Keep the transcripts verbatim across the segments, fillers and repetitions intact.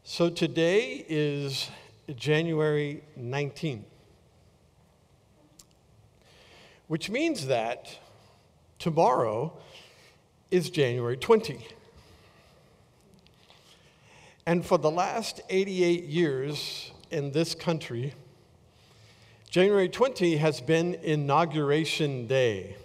So today is January nineteenth, which means that tomorrow is January twentieth. And for the last eighty-eight years in this country, January twentieth has been Inauguration Day.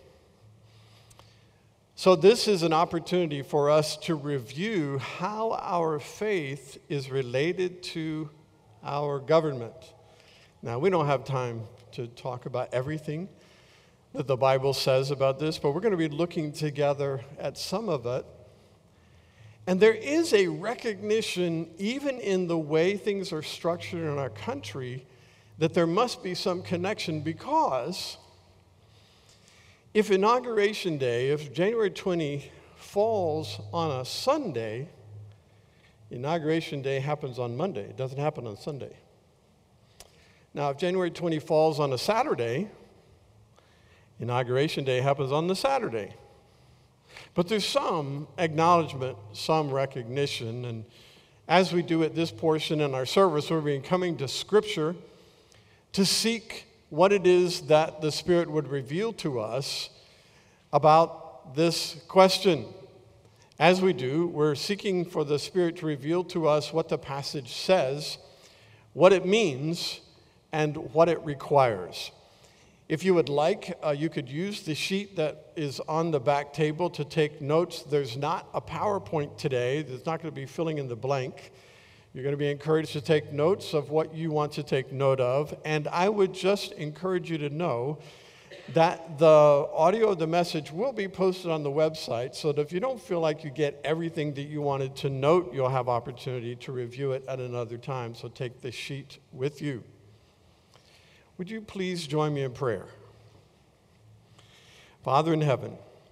So this is an opportunity for us to review how our faith is related to our government. Now, we don't have time to talk about everything that the Bible says about this, but we're going to be looking together at some of it. And there is a recognition, even in the way things are structured in our country, that there must be some connection, because if Inauguration Day, if January twentieth falls on a Sunday, Inauguration Day happens on Monday. It doesn't happen on Sunday. Now, if January twentieth falls on a Saturday, Inauguration Day happens on the Saturday. But there's some acknowledgement, some recognition, and as we do at this portion in our service, we'll be coming to Scripture to seek what it is that the Spirit would reveal to us about this question. As we do, we're seeking for the Spirit to reveal to us what the passage says, what it means, and what it requires. If you would like, uh, you could use the sheet that is on the back table to take notes. There's not a PowerPoint today. There's not going to be filling in the blank. You're going to be encouraged to take notes of what you want to take note of. And I would just encourage you to know that the audio of the message will be posted on the website, so that if you don't feel like you get everything that you wanted to note, you'll have opportunity to review it at another time. So take the sheet with you. Would you please join me in prayer? Father in heaven,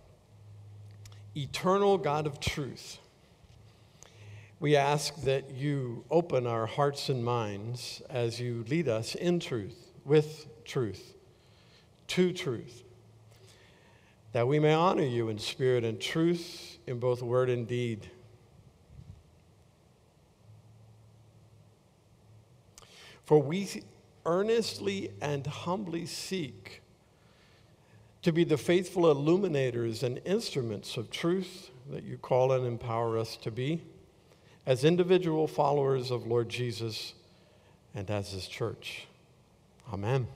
eternal God of truth, we ask that you open our hearts and minds as you lead us in truth, with truth, to truth, that we may honor you in spirit and truth, in both word and deed. For we earnestly and humbly seek to be the faithful illuminators and instruments of truth that you call and empower us to be, as individual followers of Lord Jesus and as his church. Amen.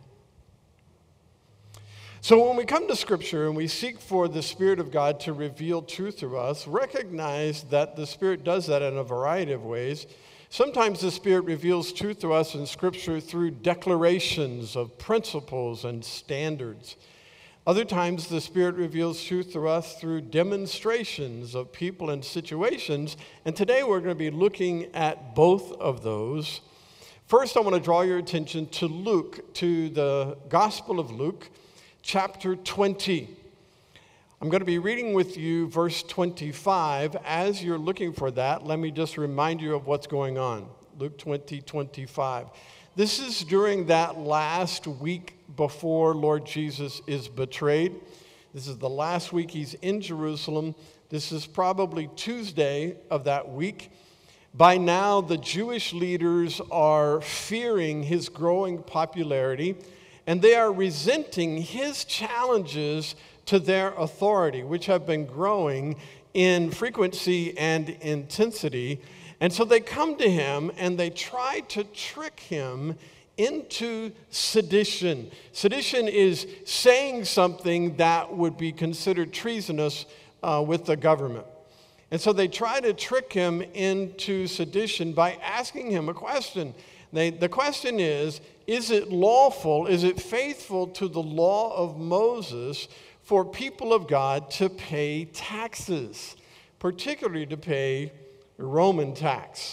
So when we come to Scripture and we seek for the Spirit of God to reveal truth to us, recognize that the Spirit does that in a variety of ways. Sometimes the Spirit reveals truth to us in Scripture through declarations of principles and standards. Other times, the Spirit reveals truth to us through demonstrations of people and situations. And today, we're going to be looking at both of those. First, I want to draw your attention to Luke, to the Gospel of Luke, chapter twenty. I'm going to be reading with you verse twenty-five. As you're looking for that, let me just remind you of what's going on. Luke twenty, twenty-five. This is during that last week before Lord Jesus is betrayed. This is the last week he's in Jerusalem. This is probably Tuesday of that week. By now, the Jewish leaders are fearing his growing popularity, and they are resenting his challenges to their authority, which have been growing in frequency and intensity. And so they come to him and they try to trick him into sedition. Sedition is saying something that would be considered treasonous uh, with the government. And so they try to trick him into sedition by asking him a question. They, the question is, is it lawful, is it faithful to the law of Moses for people of God to pay taxes, particularly to pay Roman tax?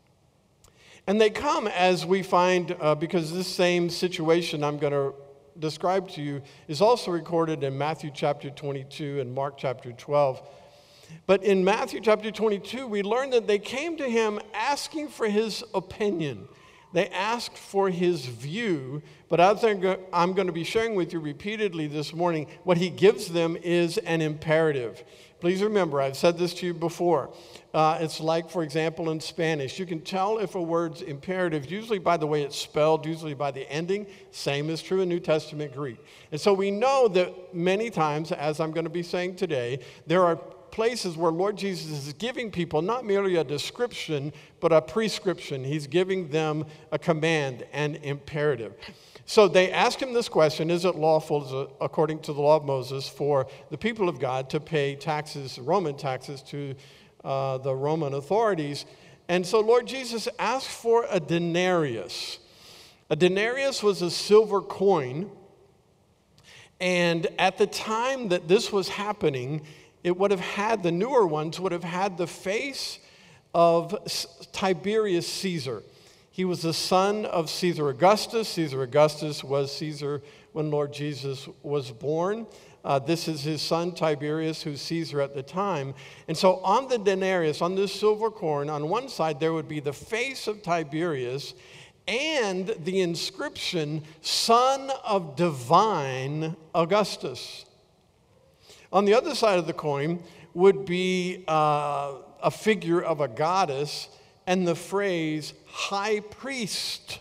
And they come, as we find, uh, because this same situation I'm going to describe to you is also recorded in Matthew chapter twenty-two and Mark chapter twelve. But in Matthew chapter twenty-two, we learn that they came to him asking for his opinion. They asked for his view, but as I'm going to be sharing with you repeatedly this morning, what he gives them is an imperative. Please remember, I've said this to you before. Uh, it's like, for example, in Spanish. You can tell if a word's imperative, usually by the way it's spelled, usually by the ending. Same is true in New Testament Greek. And so we know that many times, as I'm going to be saying today, there are places where Lord Jesus is giving people not merely a description, but a prescription. He's giving them a command, an imperative. So they ask him this question: is it lawful, according to the law of Moses, for the people of God to pay taxes, Roman taxes, to uh, the Roman authorities? And so Lord Jesus asked for a denarius. A denarius was a silver coin. And at the time that this was happening, it would have had, the newer ones would have had the face of Tiberius Caesar. He was the son of Caesar Augustus. Caesar Augustus was Caesar when Lord Jesus was born. Uh, this is his son Tiberius, who's Caesar at the time. And so on the denarius, on this silver coin, on one side there would be the face of Tiberius and the inscription, Son of Divine Augustus. On the other side of the coin would be uh, a figure of a goddess and the phrase, high priest.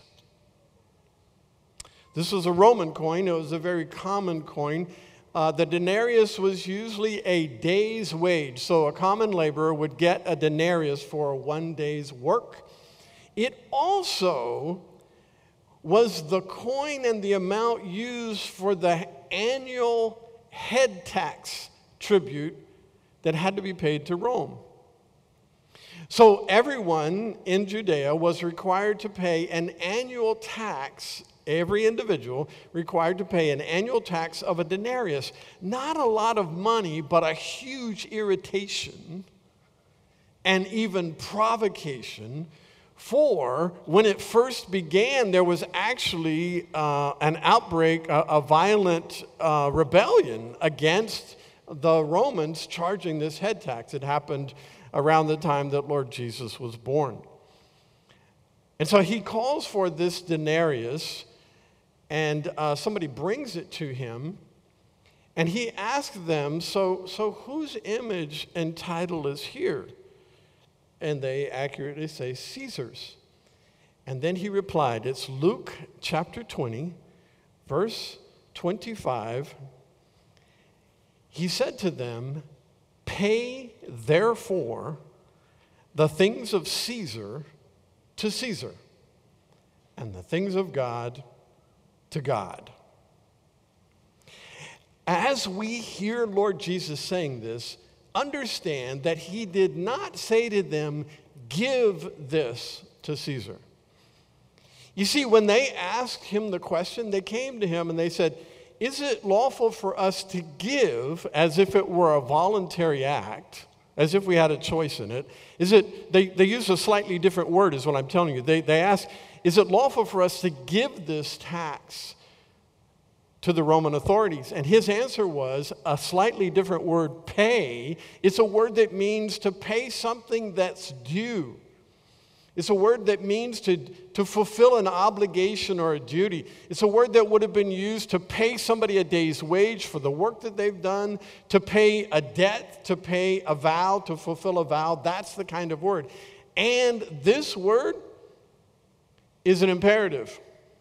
This was a Roman coin. It was a very common coin. Uh, the denarius was usually a day's wage. So a common laborer would get a denarius for one day's work. It also was the coin and the amount used for the annual head tax tribute that had to be paid to Rome. So everyone in Judea was required to pay an annual tax, every individual required to pay an annual tax of a denarius. Not a lot of money, but a huge irritation and even provocation. For when it first began, there was actually uh, an outbreak, a, a violent uh, rebellion against the Romans charging this head tax. It happened around the time that Lord Jesus was born. And so he calls for this denarius, and uh, somebody brings it to him, and he asks them, so, so whose image and title is here? And they accurately say, Caesar's. And then he replied, it's Luke chapter twenty, verse twenty-five. He said to them, pay therefore the things of Caesar to Caesar, and the things of God to God. As we hear Lord Jesus saying this, understand that he did not say to them, give this to Caesar. You see, when they asked him the question, they came to him and they said, is it lawful for us to give, as if it were a voluntary act, as if we had a choice in it? Is it, they, they use a slightly different word is what I'm telling you. They, they ask, is it lawful for us to give this tax to the Roman authorities? And his answer was a slightly different word, pay. It's a word that means to pay something that's due. It's a word that means to, to fulfill an obligation or a duty. It's a word that would have been used to pay somebody a day's wage for the work that they've done, to pay a debt, to pay a vow, to fulfill a vow. That's the kind of word. And this word is an imperative.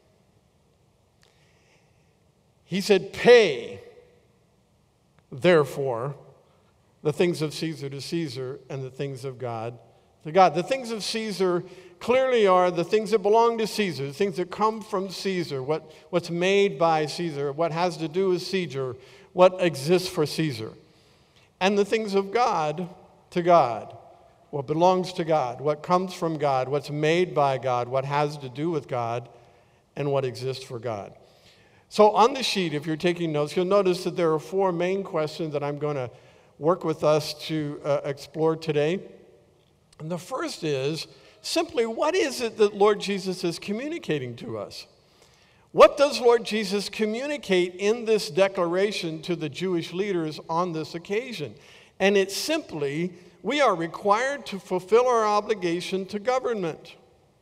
He said, pay, therefore, the things of Caesar to Caesar and the things of God to God. The things of Caesar clearly are the things that belong to Caesar, the things that come from Caesar, what, what's made by Caesar, what has to do with Caesar, what exists for Caesar. And the things of God to God, what belongs to God, what comes from God, what's made by God, what has to do with God, and what exists for God. So on the sheet, if you're taking notes, you'll notice that there are four main questions that I'm going to work with us to uh, explore today. And the first is simply, what is it that Lord Jesus is communicating to us? What does Lord Jesus communicate in this declaration to the Jewish leaders on this occasion? And it's simply, we are required to fulfill our obligation to government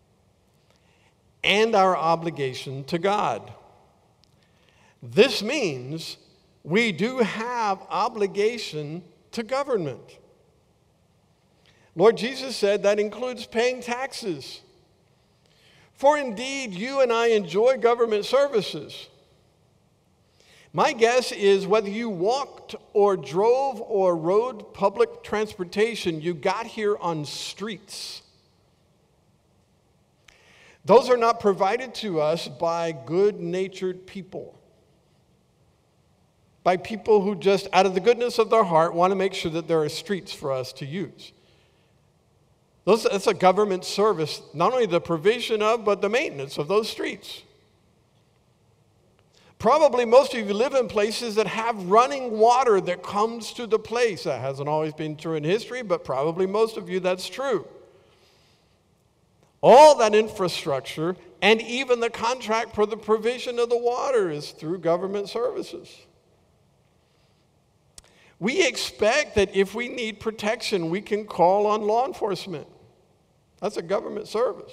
and our obligation to God. This means we do have obligation to government. Lord Jesus said that includes paying taxes. For indeed, you and I enjoy government services. My guess is whether you walked or drove or rode public transportation, you got here on streets. Those are not provided to us by good-natured people, by people who just, out of the goodness of their heart, want to make sure that there are streets for us to use. Those, that's a government service, not only the provision of, but the maintenance of those streets. Probably most of you live in places that have running water that comes to the place. That hasn't always been true in history, but probably most of you that's true. All that infrastructure and even the contract for the provision of the water is through government services. We expect that if we need protection, we can call on law enforcement. That's a government service.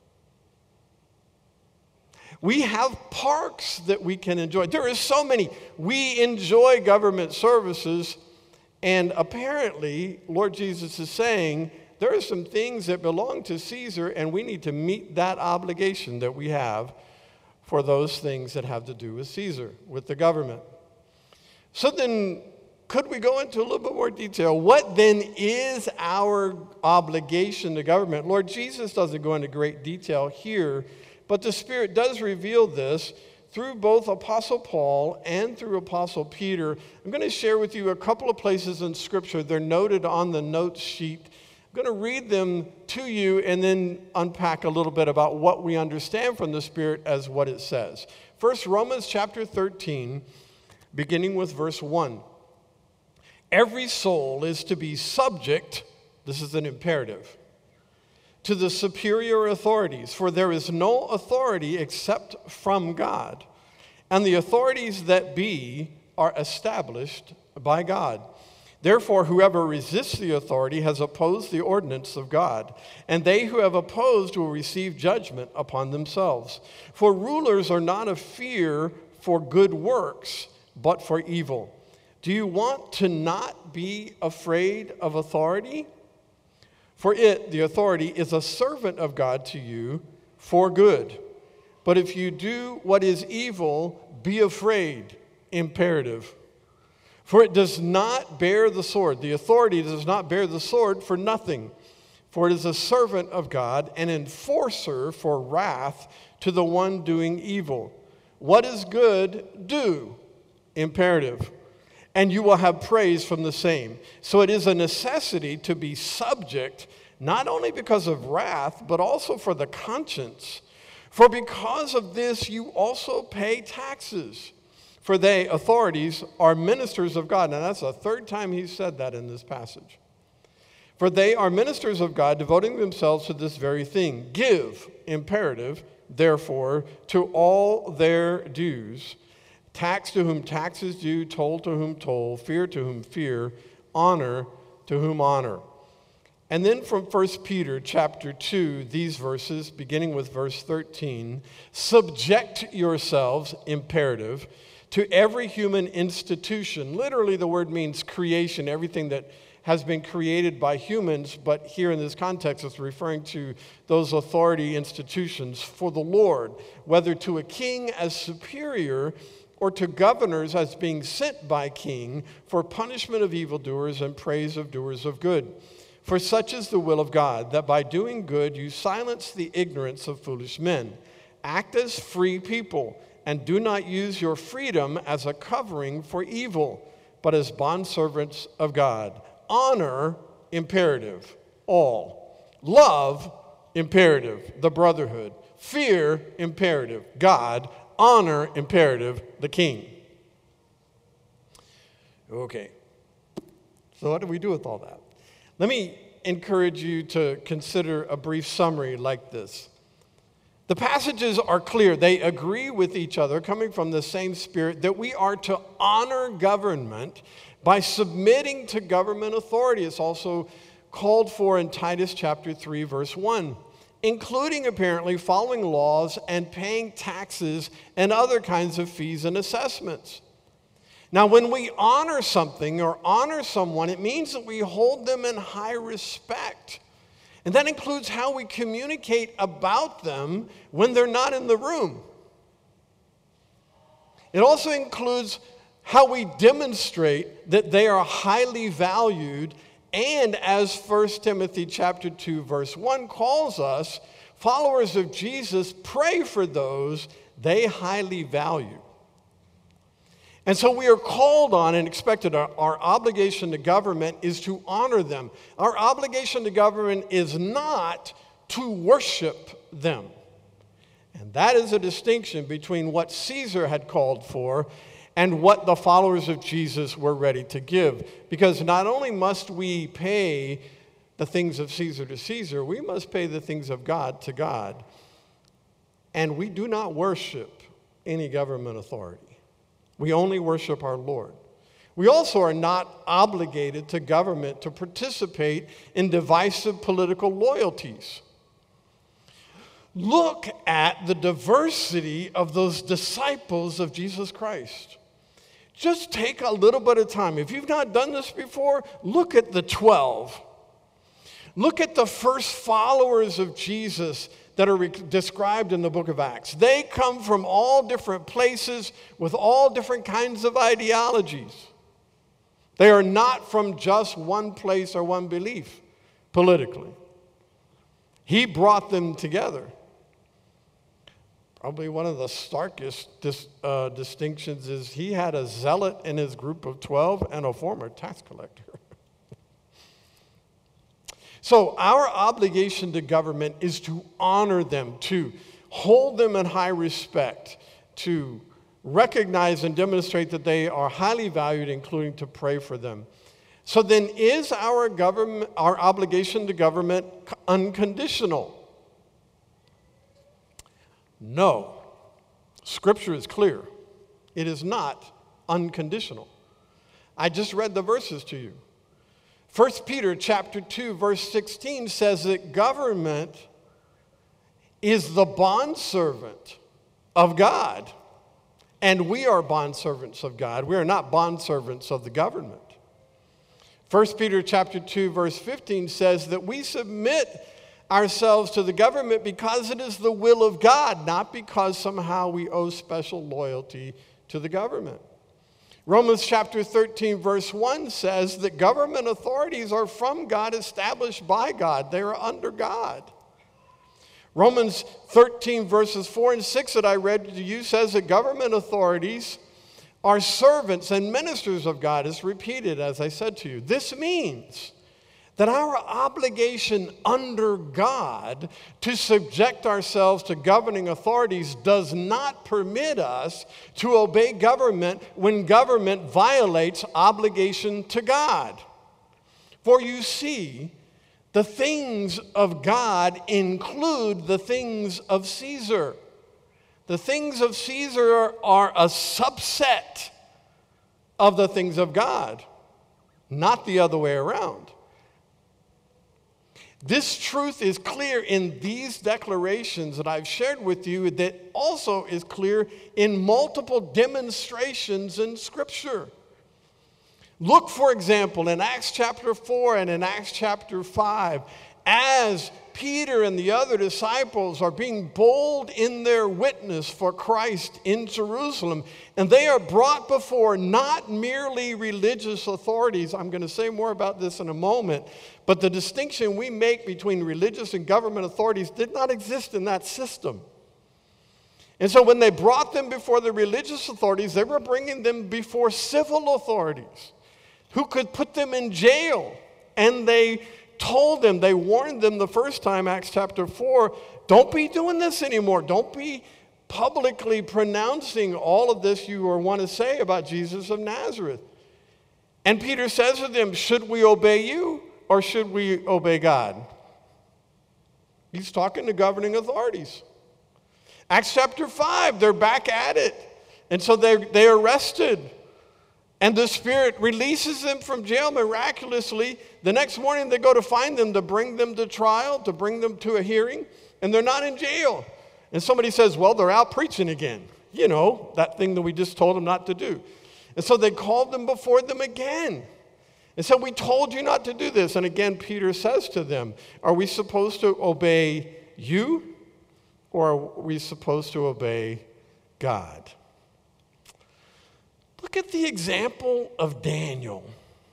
We have parks that we can enjoy. There are so many. We enjoy government services, and apparently, Lord Jesus is saying, there are some things that belong to Caesar, and we need to meet that obligation that we have for those things that have to do with Caesar, with the government. So then, could we go into a little bit more detail? What then is our obligation to government? Lord Jesus doesn't go into great detail here, but the Spirit does reveal this through both Apostle Paul and through Apostle Peter. I'm going to share with you a couple of places in Scripture. They're noted on the notes sheet. I'm going to read them to you and then unpack a little bit about what we understand from the Spirit as what it says. First, Romans chapter thirteen, beginning with verse one. Every soul is to be subject, this is an imperative, to the superior authorities, for there is no authority except from God, and the authorities that be are established by God. Therefore, whoever resists the authority has opposed the ordinance of God, and they who have opposed will receive judgment upon themselves. For rulers are not of fear for good works, but for evil. Do you want to not be afraid of authority? For it, the authority, is a servant of God to you for good. But if you do what is evil, be afraid, imperative. For it does not bear the sword. The authority does not bear the sword for nothing. For it is a servant of God, an enforcer for wrath to the one doing evil. What is good, do, imperative. And you will have praise from the same. So it is a necessity to be subject, not only because of wrath, but also for the conscience. For because of this, you also pay taxes. For they, authorities, are ministers of God. Now that's the third time he said that in this passage. For they are ministers of God, devoting themselves to this very thing. Give, imperative, therefore, to all their dues. Tax to whom tax is due, toll to whom toll, fear to whom fear, honor to whom honor. And then from First Peter chapter two, these verses, beginning with verse thirteen, subject yourselves, imperative, to every human institution. Literally the word means creation, everything that has been created by humans, but here in this context it's referring to those authority institutions for the Lord, whether to a king as superior or to governors as being sent by king for punishment of evildoers and praise of doers of good. For such is the will of God, that by doing good you silence the ignorance of foolish men. Act as free people, and do not use your freedom as a covering for evil, but as bondservants of God. Honor, imperative, all. Love, imperative, the brotherhood. Fear, imperative, God. Honor, imperative, the king. Okay. So what do we do with all that? Let me encourage you to consider a brief summary like this. The passages are clear. They agree with each other, coming from the same Spirit, that we are to honor government by submitting to government authority. It's also called for in Titus chapter three, verse one. Including apparently following laws and paying taxes and other kinds of fees and assessments. Now, when we honor something or honor someone, it means that we hold them in high respect. And that includes how we communicate about them when they're not in the room. It also includes how we demonstrate that they are highly valued, and as First Timothy chapter two, verse one calls us, followers of Jesus pray for those they highly value. And so we are called on and expected, our, our obligation to government is to honor them. Our obligation to government is not to worship them. And that is a distinction between what Caesar had called for and what the followers of Jesus were ready to give. Because not only must we pay the things of Caesar to Caesar, we must pay the things of God to God. And we do not worship any government authority. We only worship our Lord. We also are not obligated to government to participate in divisive political loyalties. Look at the diversity of those disciples of Jesus Christ. Just take a little bit of time. If you've not done this before, look at the twelve. Look at the first followers of Jesus that are re- described in the book of Acts. They come from all different places with all different kinds of ideologies. They are not from just one place or one belief politically. He brought them together. Probably one of the starkest dis, uh, distinctions is he had a zealot in his group of twelve and a former tax collector. So our obligation to government is to honor them, to hold them in high respect, to recognize and demonstrate that they are highly valued, including to pray for them. So then, is our government, our obligation to government unconditional? No. Scripture is clear. It is not unconditional. I just read the verses to you. First Peter chapter two, verse sixteen says that government is the bondservant of God. And we are bondservants of God. We are not bondservants of the government. First Peter chapter two, verse fifteen says that we submit ourselves to the government because it is the will of God, not because somehow we owe special loyalty to the government. Romans chapter thirteen, verse one says that government authorities are from God, established by God. They are under God. Romans thirteen, verses four and six that I read to you says that government authorities are servants and ministers of God. It's repeated, as I said to you. This means that our obligation under God to subject ourselves to governing authorities does not permit us to obey government when government violates obligation to God. For you see, the things of God include the things of Caesar. The things of Caesar are a subset of the things of God, not the other way around. This truth is clear in these declarations that I've shared with you, that also is clear in multiple demonstrations in Scripture. Look, for example, in Acts chapter four and in Acts chapter five, as Peter and the other disciples are being bold in their witness for Christ in Jerusalem, and they are brought before not merely religious authorities. I'm going to say more about this in a moment, but the distinction we make between religious and government authorities did not exist in that system. And so when they brought them before the religious authorities, they were bringing them before civil authorities who could put them in jail. And they told them, they warned them the first time, Acts chapter four, don't be doing this anymore. Don't be publicly pronouncing all of this you want to say about Jesus of Nazareth. And Peter says to them, should we obey you or should we obey God? He's talking to governing authorities. Acts chapter five, they're back at it. And so they're, they're arrested. And the Spirit releases them from jail miraculously. The next morning they go to find them, to bring them to trial, to bring them to a hearing, and they're not in jail. And somebody says, well, they're out preaching again. You know, that thing that we just told them not to do. And so they called them before them again. And so we told you not to do this. And again, Peter says to them, are we supposed to obey you, or are we supposed to obey God? Look at the example of Daniel.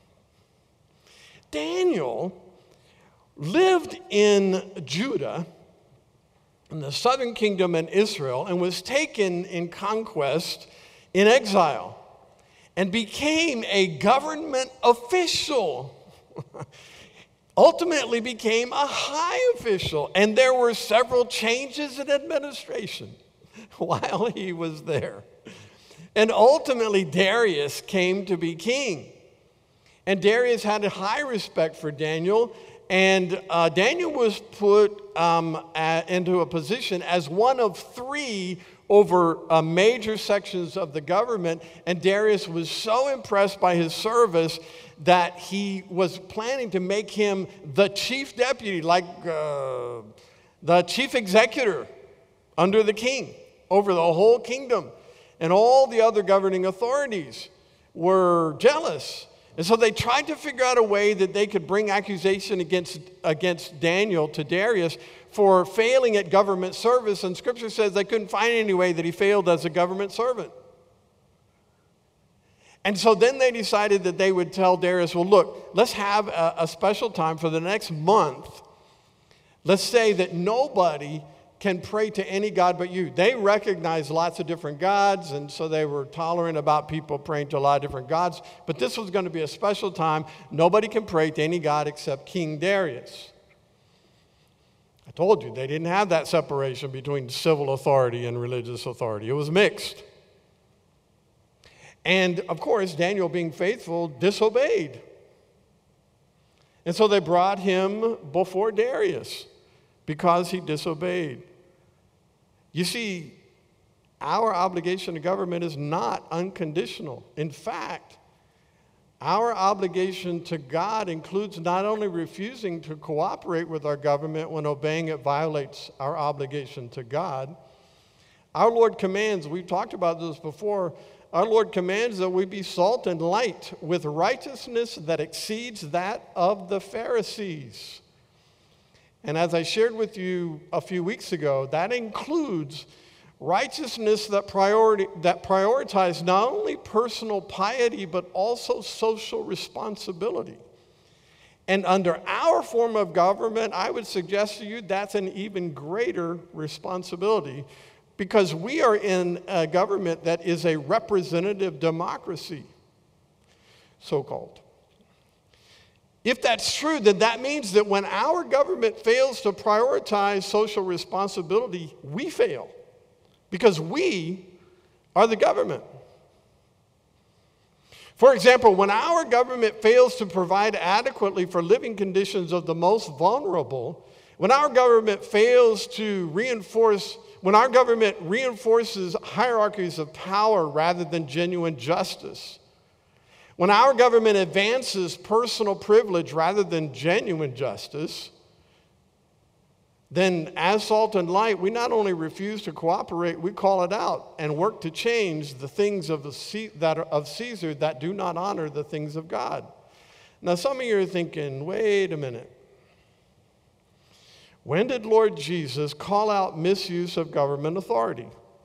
Daniel lived in Judah, in the southern kingdom in Israel, and was taken in conquest in exile, and became a government official. Ultimately became a high official, and there were several changes in administration while he was there. And ultimately Darius came to be king. And Darius had a high respect for Daniel, and uh, Daniel was put um, a, into a position as one of three over uh, major sections of the government, and Darius was so impressed by his service that he was planning to make him the chief deputy, like uh, the chief executor under the king, over the whole kingdom. And all the other governing authorities were jealous. And so they tried to figure out a way that they could bring accusation against, against Daniel to Darius for failing at government service. And Scripture says they couldn't find any way that he failed as a government servant. And so then they decided that they would tell Darius, well, look, let's have a, a special time for the next month. Let's say that nobody can pray to any god but you. They recognized lots of different gods, and so they were tolerant about people praying to a lot of different gods. But this was going to be a special time. Nobody can pray to any god except King Darius. I told you, they didn't have that separation between civil authority and religious authority. It was mixed. And, of course, Daniel, being faithful, disobeyed. And so they brought him before Darius because he disobeyed. You see, our obligation to government is not unconditional. In fact, our obligation to God includes not only refusing to cooperate with our government when obeying it violates our obligation to God. Our Lord commands, we've talked about this before, our Lord commands that we be salt and light with righteousness that exceeds that of the Pharisees. And as I shared with you a few weeks ago, that includes righteousness that priority that prioritizes not only personal piety, but also social responsibility. And under our form of government, I would suggest to you that's an even greater responsibility, because we are in a government that is a representative democracy, so-called. If that's true, then that means that when our government fails to prioritize social responsibility, we fail, because we are the government. For example, when our government fails to provide adequately for living conditions of the most vulnerable, when our government fails to reinforce, when our government reinforces hierarchies of power rather than genuine justice, when our government advances personal privilege rather than genuine justice, then as salt and light, we not only refuse to cooperate, we call it out and work to change the things of, the, that are of Caesar that do not honor the things of God. Now, some of you are thinking, wait a minute. When did Lord Jesus call out misuse of government authority?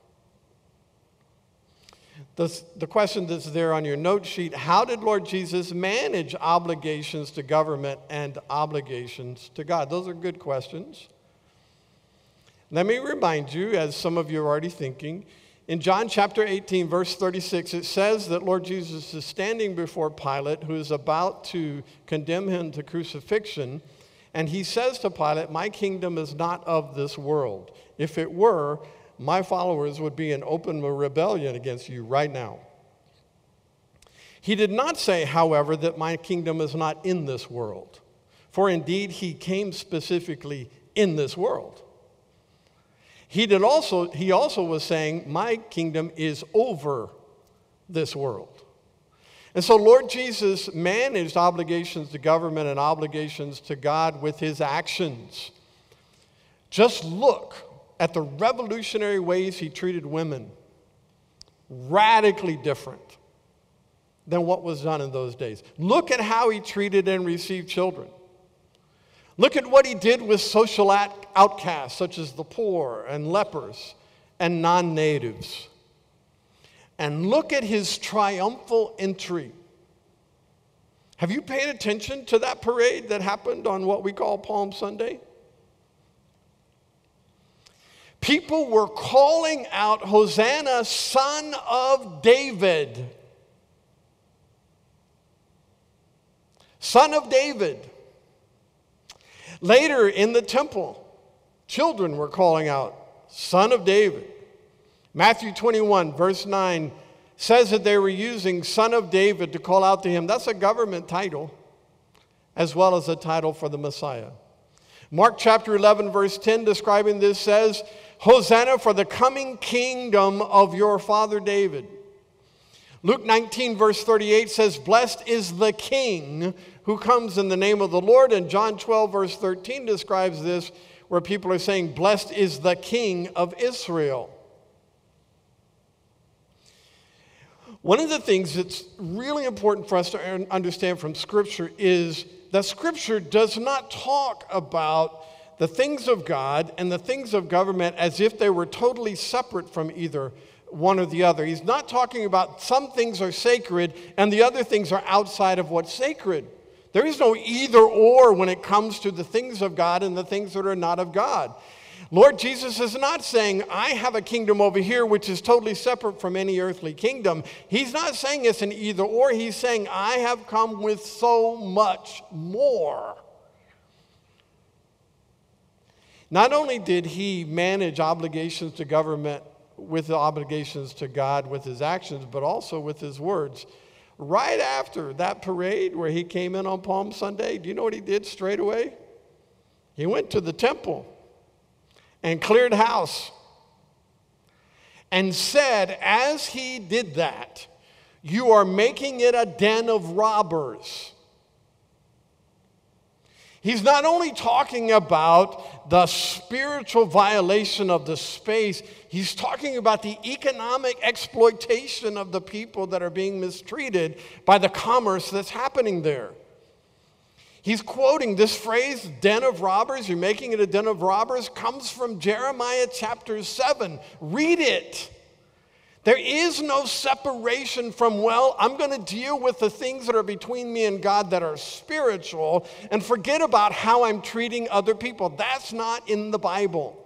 The, the question that's there on your note sheet, how did Lord Jesus manage obligations to government and obligations to God? Those are good questions. Let me remind you, as some of you are already thinking, in John chapter eighteen, verse thirty-six, it says that Lord Jesus is standing before Pilate, who is about to condemn him to crucifixion, and he says to Pilate, "My kingdom is not of this world. If it were, my followers would be in open rebellion against you right now." He did not say, however, that my kingdom is not in this world, for indeed he came specifically in this world. He did also, he also was saying, my kingdom is over this world. And so Lord Jesus managed obligations to government and obligations to God with his actions. Just look at the revolutionary ways he treated women. Radically different than what was done in those days. Look at how he treated and received children. Look at what he did with social outcasts, such as the poor and lepers and non-natives. And look at his triumphal entry. Have you paid attention to that parade that happened on what we call Palm Sunday? People were calling out, "Hosanna, Son of David." Son of David. Later in the temple, children were calling out, "Son of David." Matthew twenty-one, verse nine, says that they were using Son of David to call out to him. That's a government title, as well as a title for the Messiah. Mark chapter eleven, verse ten, describing this, says, "Hosanna for the coming kingdom of your father David." Luke nineteen, verse thirty-eight says, "Blessed is the King who comes in the name of the Lord." And John twelve, verse thirteen describes this, where people are saying, "Blessed is the King of Israel." One of the things that's really important for us to understand from Scripture is that Scripture does not talk about the things of God and the things of government as if they were totally separate from either one or the other. He's not talking about some things are sacred and the other things are outside of what's sacred. There is no either or when it comes to the things of God and the things that are not of God. Lord Jesus is not saying, "I have a kingdom over here which is totally separate from any earthly kingdom." He's not saying it's an either or. He's saying, "I have come with so much more." Not only did he manage obligations to government with the obligations to God with his actions, but also with his words. Right after that parade where he came in on Palm Sunday, do you know what he did straight away? He went to the temple and cleared house and said, as he did that, "You are making it a den of robbers." He's not only talking about the spiritual violation of the space, he's talking about the economic exploitation of the people that are being mistreated by the commerce that's happening there. He's quoting this phrase, "den of robbers," "you're making it a den of robbers," comes from Jeremiah chapter seven. Read it. There is no separation from, well, I'm going to deal with the things that are between me and God that are spiritual and forget about how I'm treating other people. That's not in the Bible.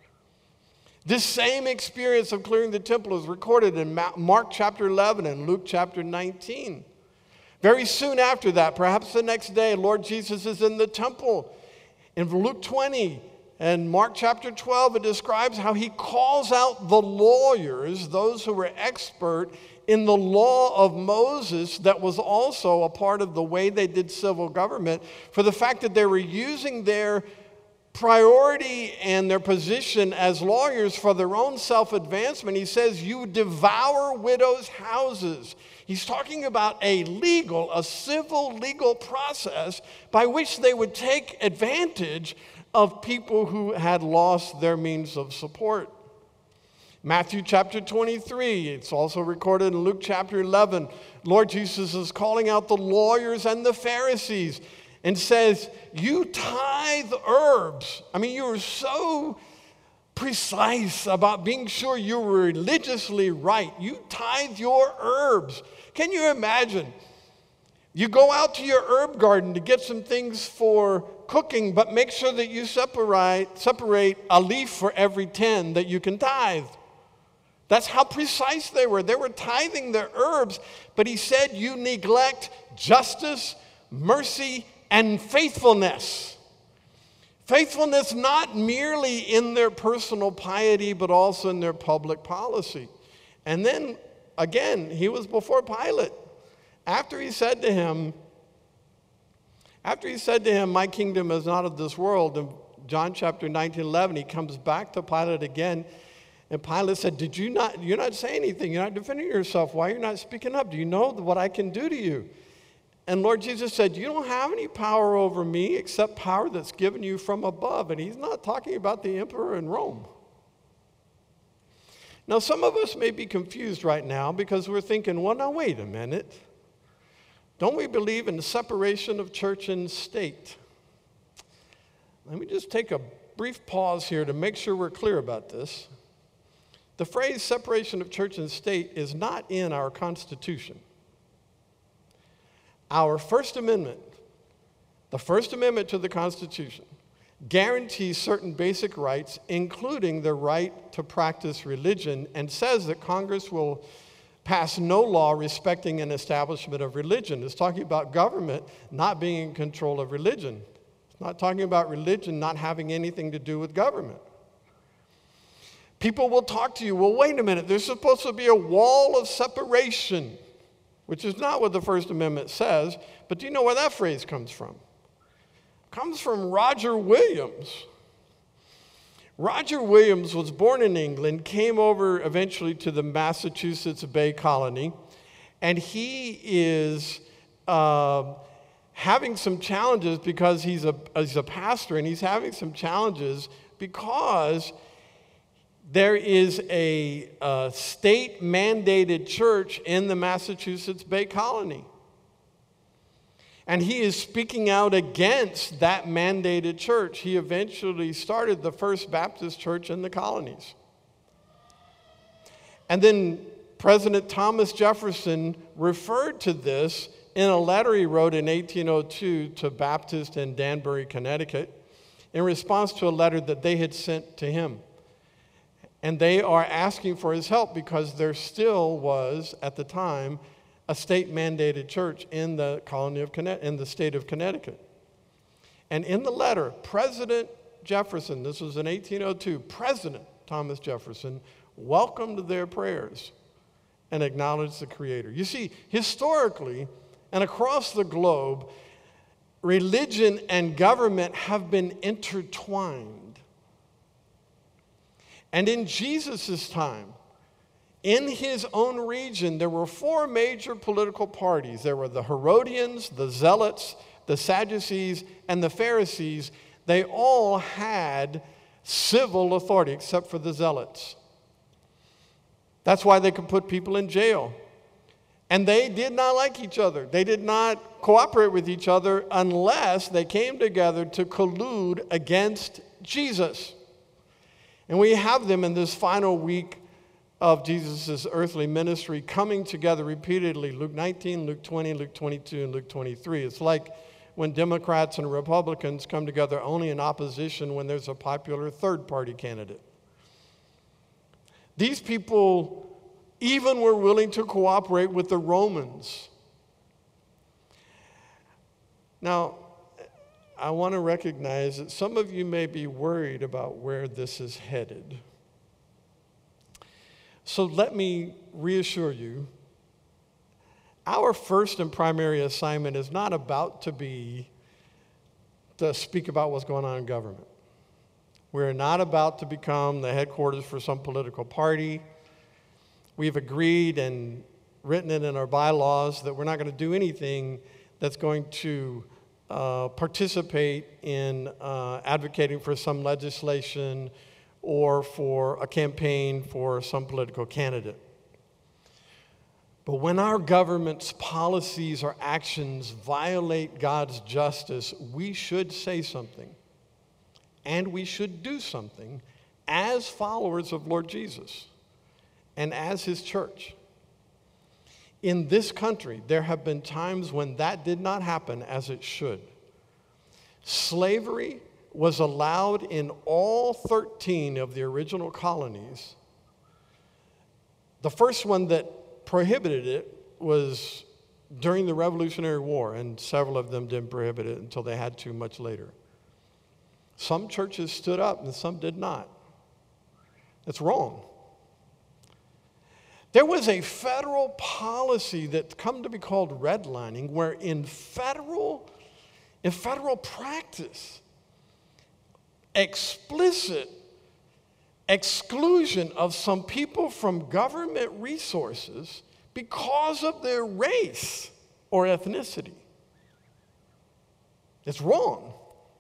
This same experience of clearing the temple is recorded in Mark chapter eleven and Luke chapter nineteen. Very soon after that, perhaps the next day, Lord Jesus is in the temple. In Luke twenty and Mark chapter twelve, it describes how he calls out the lawyers, those who were expert in the law of Moses that was also a part of the way they did civil government, for the fact that they were using their priority and their position as lawyers for their own self-advancement. He says, "You devour widows' houses." He's talking about a legal, a civil legal process by which they would take advantage of people who had lost their means of support. Matthew chapter twenty-three, it's also recorded in Luke chapter eleven. Lord Jesus is calling out the lawyers and the Pharisees and says, "You tithe herbs." I mean, you were so precise about being sure you were religiously right. You tithe your herbs. Can you imagine? You go out to your herb garden to get some things for cooking, but make sure that you separate, separate a leaf for every ten that you can tithe. That's how precise they were. They were tithing their herbs, but he said, "You neglect justice, mercy, and faithfulness." Faithfulness not merely in their personal piety, but also in their public policy. And then, again, he was before Pilate. After he said to him, after he said to him, "My kingdom is not of this world," in John chapter nineteen, eleven, he comes back to Pilate again. And Pilate said, "Did you not, you're not saying anything. You're not defending yourself. Why are you not speaking up? Do you know what I can do to you?" And Lord Jesus said, "You don't have any power over me except power that's given you from above." And he's not talking about the emperor in Rome. Now, some of us may be confused right now because we're thinking, well, now, wait a minute. Don't we believe in the separation of church and state? Let me just take a brief pause here to make sure we're clear about this. The phrase separation of church and state is not in our Constitution. Our First Amendment, the First Amendment to the Constitution, guarantees certain basic rights, including the right to practice religion, and says that Congress will pass no law respecting an establishment of religion. It's talking about government not being in control of religion. It's not talking about religion not having anything to do with government. People will talk to you, well, wait a minute, there's supposed to be a wall of separation, which is not what the First Amendment says, but do you know where that phrase comes from? It comes from Roger Williams. Roger Williams was born in England, came over eventually to the Massachusetts Bay Colony, and he is uh, having some challenges because he's a, he's a pastor, and he's having some challenges because there is a, a state-mandated church in the Massachusetts Bay Colony. And he is speaking out against that mandated church. He eventually started the First Baptist Church in the colonies. And then President Thomas Jefferson referred to this in a letter he wrote in eighteen oh two to Baptists in Danbury, Connecticut, in response to a letter that they had sent to him. And they are asking for his help because there still was, at the time, a state-mandated church in the colony of Connecticut, in the state of Connecticut. And in the letter, President Jefferson, this was in eighteen oh two, President Thomas Jefferson welcomed their prayers and acknowledged the Creator. You see, historically and across the globe, religion and government have been intertwined. And in Jesus' time, in his own region, there were four major political parties. There were the Herodians, the Zealots, the Sadducees, and the Pharisees. They all had civil authority, except for the Zealots. That's why they could put people in jail. And they did not like each other. They did not cooperate with each other unless they came together to collude against Jesus. And we have them in this final week of Jesus' earthly ministry coming together repeatedly. Luke nineteen, Luke twenty, Luke twenty-two, and Luke twenty-three. It's like when Democrats and Republicans come together only in opposition when there's a popular third-party candidate. These people even were willing to cooperate with the Romans. Now, I want to recognize that some of you may be worried about where this is headed. So let me reassure you, our first and primary assignment is not about to be to speak about what's going on in government. We're not about to become the headquarters for some political party. We've agreed and written it in our bylaws that we're not going to do anything that's going to uh, participate in uh, advocating for some legislation or for a campaign for some political candidate. But when our government's policies or actions violate God's justice, we should say something, and we should do something as followers of Lord Jesus and as his church. In this country, there have been times when that did not happen as it should. Slavery was allowed in all thirteen of the original colonies. The first one that prohibited it was during the Revolutionary War, and several of them didn't prohibit it until they had to much later. Some churches stood up and some did not. That's wrong. There was a federal policy that's come to be called redlining, where in federal, in federal practice, explicit exclusion of some people from government resources because of their race or ethnicity. It's wrong.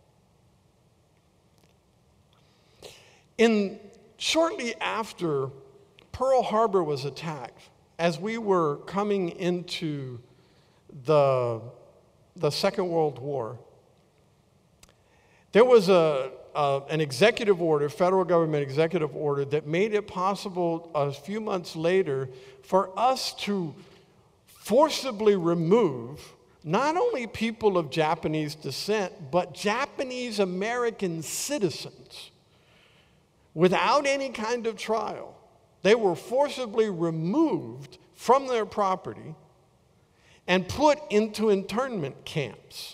In shortly after Pearl Harbor was attacked, as we were coming into the, the Second World War, there was a, a, an executive order, federal government executive order, that made it possible a few months later for us to forcibly remove not only people of Japanese descent, but Japanese American citizens without any kind of trial. They were forcibly removed from their property and put into internment camps.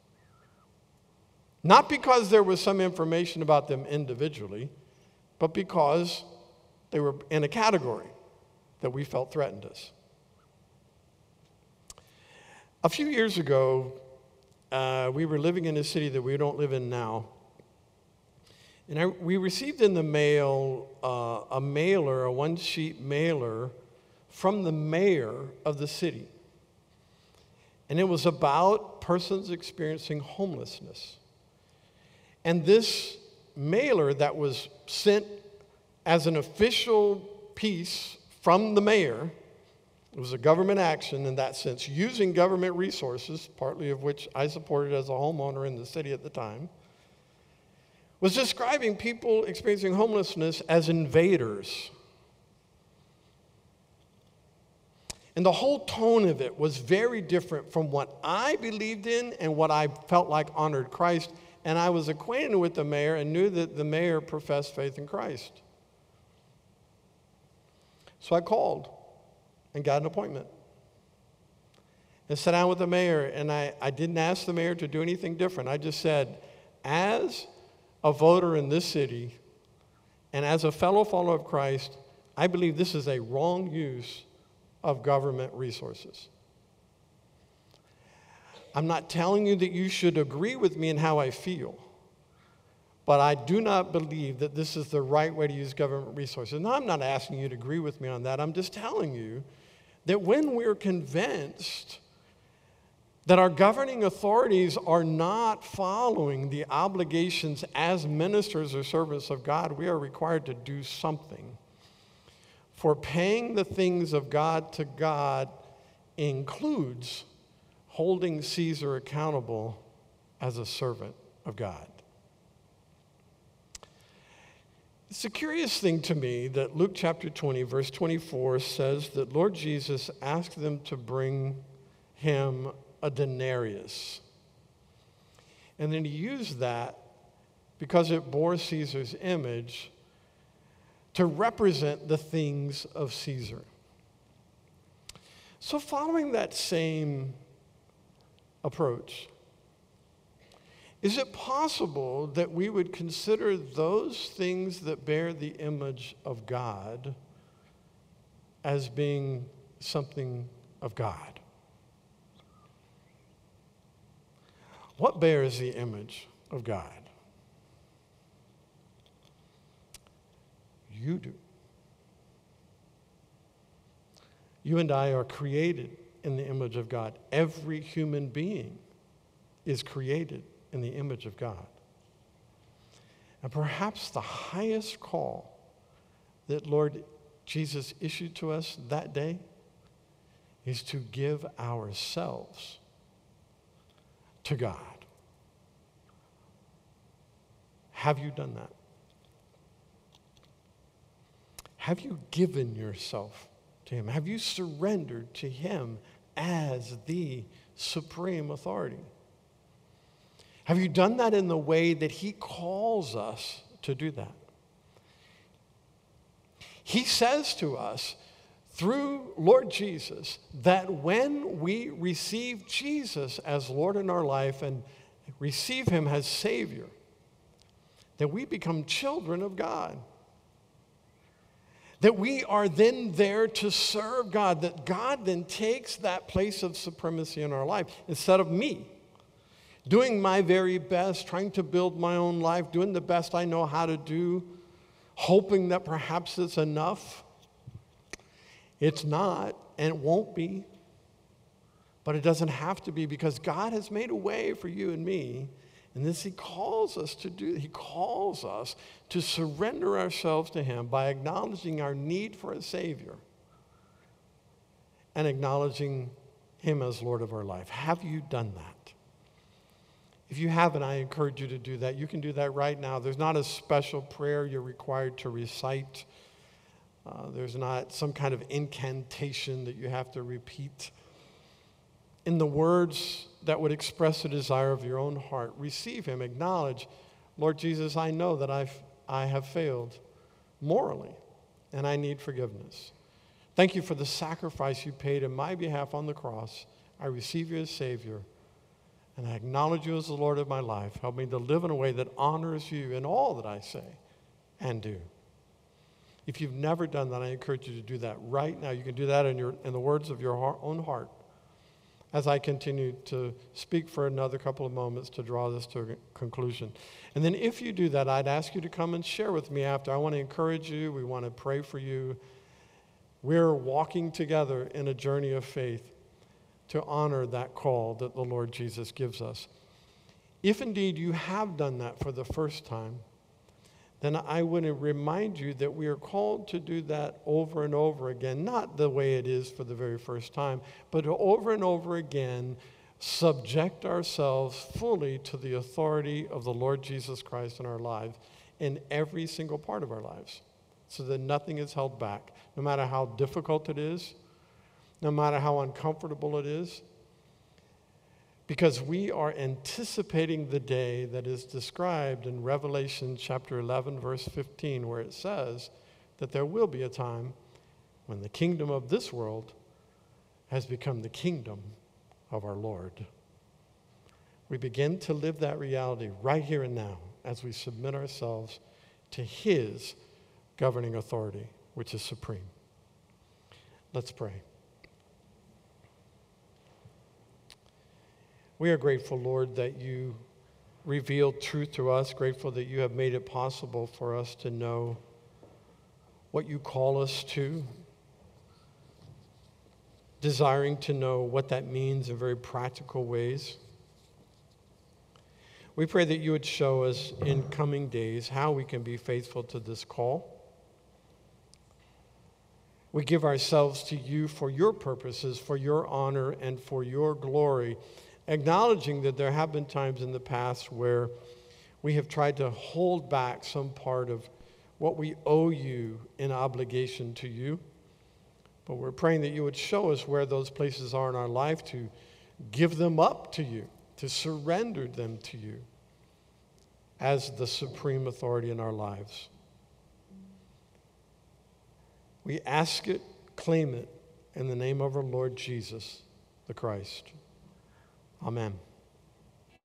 Not because there was some information about them individually, but because they were in a category that we felt threatened us. A few years ago, uh, we were living in a city that we don't live in now. And I, we received in the mail uh, a mailer, a one-sheet mailer from the mayor of the city. And it was about persons experiencing homelessness. And this mailer that was sent as an official piece from the mayor, it was a government action in that sense, using government resources, partly of which I supported as a homeowner in the city at the time, was describing people experiencing homelessness as invaders. And the whole tone of it was very different from what I believed in and what I felt like honored Christ. And I was acquainted with the mayor and knew that the mayor professed faith in Christ. So I called and got an appointment and sat down with the mayor. And I, I didn't ask the mayor to do anything different. I just said, as a voter in this city and as a fellow follower of Christ, I believe this is a wrong use of government resources. I'm not telling you that you should agree with me in how I feel, but I do not believe that this is the right way to use government resources. Now, I'm not asking you to agree with me on that. I'm just telling you that when we're convinced that our governing authorities are not following the obligations as ministers or servants of God, we are required to do something. For paying the things of God to God includes holding Caesar accountable as a servant of God. It's a curious thing to me that Luke chapter twenty, verse twenty-four says that Lord Jesus asked them to bring him a denarius. And then he used that because it bore Caesar's image to represent the things of Caesar. So following that same approach, is it possible that we would consider those things that bear the image of God as being something of God? What bears the image of God? You do. You and I are created in the image of God. Every human being is created in the image of God. And perhaps the highest call that Lord Jesus issued to us that day is to give ourselves to God. Have you done that? Have you given yourself to him? Have you surrendered to him as the supreme authority? Have you done that in the way that he calls us to do that? He says to us through Lord Jesus that when we receive Jesus as Lord in our life and receive him as Savior, that we become children of God. That we are then there to serve God, that God then takes that place of supremacy in our life instead of me doing my very best, trying to build my own life, doing the best I know how to do, hoping that perhaps it's enough. It's not, and it won't be, but it doesn't have to be because God has made a way for you and me. And this he calls us to do. He calls us to surrender ourselves to him by acknowledging our need for a Savior and acknowledging him as Lord of our life. Have you done that? If you haven't, I encourage you to do that. You can do that right now. There's not a special prayer you're required to recite. Uh, there's not some kind of incantation that you have to repeat. In the words that would express the desire of your own heart, receive him, acknowledge, Lord Jesus, I know that I've, I have failed morally, and I need forgiveness. Thank you for the sacrifice you paid in my behalf on the cross. I receive you as Savior, and I acknowledge you as the Lord of my life. Help me to live in a way that honors you in all that I say and do. If you've never done that, I encourage you to do that right now. You can do that in, your, in the words of your heart, own heart as I continue to speak for another couple of moments to draw this to a conclusion. And then if you do that, I'd ask you to come and share with me after. I want to encourage you. We want to pray for you. We're walking together in a journey of faith to honor that call that the Lord Jesus gives us. If indeed you have done that for the first time, then I would remind you that we are called to do that over and over again, not the way it is for the very first time, but to over and over again subject ourselves fully to the authority of the Lord Jesus Christ in our lives, in every single part of our lives, so that nothing is held back, no matter how difficult it is, no matter how uncomfortable it is, because we are anticipating the day that is described in Revelation chapter eleven, verse fifteen, where it says that there will be a time when the kingdom of this world has become the kingdom of our Lord. We begin to live that reality right here and now as we submit ourselves to his governing authority, which is supreme. Let's pray. We are grateful, Lord, that you revealed truth to us, grateful that you have made it possible for us to know what you call us to, desiring to know what that means in very practical ways. We pray that you would show us in coming days how we can be faithful to this call. We give ourselves to you for your purposes, for your honor, and for your glory, acknowledging that there have been times in the past where we have tried to hold back some part of what we owe you in obligation to you. But we're praying that you would show us where those places are in our life, to give them up to you, to surrender them to you as the supreme authority in our lives. We ask it, claim it, in the name of our Lord Jesus, the Christ. Amen.